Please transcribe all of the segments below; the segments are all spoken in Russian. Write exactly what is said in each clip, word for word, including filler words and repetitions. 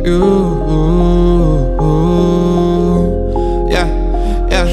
you. Yeah, yeah.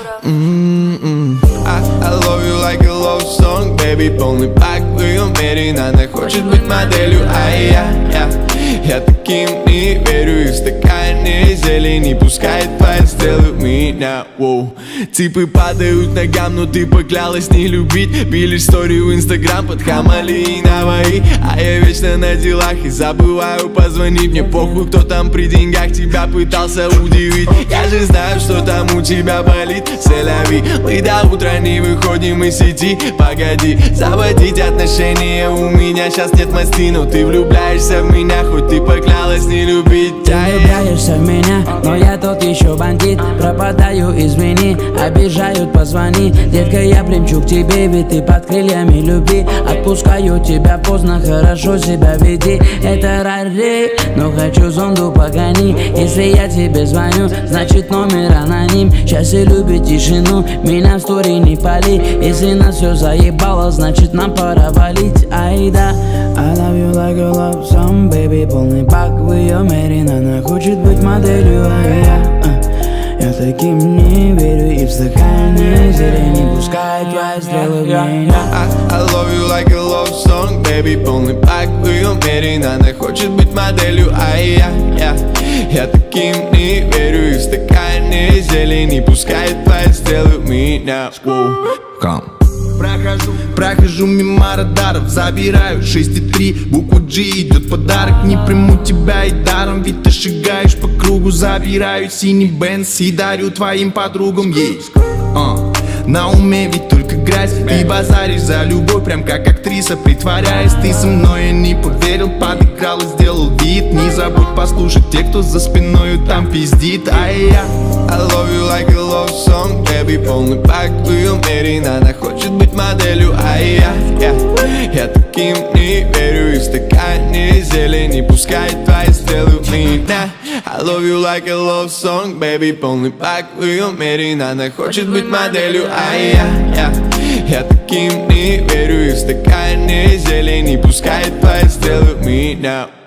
Mm-mm. I, I love you like a love song, baby. Полный пак в ее уверен, она хочет быть моделью, ай я, я. Я таким не верю, и в стакане зелени пускай твои стрелы в меня, воу. Типы падают ногам, но ты поклялась не любить. Пилишь историю в инстаграм под Хамали и Наваи. А я вечно на делах и забываю позвонить. Мне похуй, кто там при деньгах тебя пытался удивить. Я же знаю, что там у тебя болит. Селяви, мы до утра не выходим из сети. Погоди, заводить отношения у меня сейчас нет масти. Но ты влюбляешься в меня, хоть ты поклялась не любить. Ты влюбляешься в меня, но я тот еще бандит. Пропадаю, извини, обижают, позвони. Детка, я примчу к тебе, ведь ты под крыльями любви. Отпускаю тебя поздно, хорошо себя веди. Это рари, но хочу зонду погони. Если я тебе звоню, значит номер аноним. Счастье любит тишину, меня в стори не пали. Если нас все заебало, значит нам пора валить. Айда, I love you like a love song, baby. Полный пак в ее мерин, она хочет быть моделью, а я, а, я таким не верю, и в стакане зелени пускай твои стрелы в меня. I, I love you like a love song, baby. Полный пак в ее мерин, она хочет быть моделью, а я, я. Я таким не верю, и в стакане зелени пускай твои стрелы в меня. Come. Прохожу, прохожу мимо радаров, забираю шесть и три, букву G, идет подарок. Не приму тебя и даром, ведь ты шагаешь по кругу. Забираю синий Бенз и дарю твоим подругам ей. uh. На уме ведь только грязь. Ты базаришь за любовь, прям как актриса, притворяясь. Ты со мной, я не поверил, подыграл и сделал вид. Не забудь послушать тех, кто за спиною там пиздит. А я I love you like a love song, baby. Полный пак в ее мерин, она хочет быть моделью, а я, я. Я таким не верю, и в стакане зелени пускай твои стрелы в меня. I love you like a love song, baby. Полный пак в ее мерин, она хочет быть моделью, а я, я. Я таким не верю, и в стакане зелени пускай твои стрелы в меня.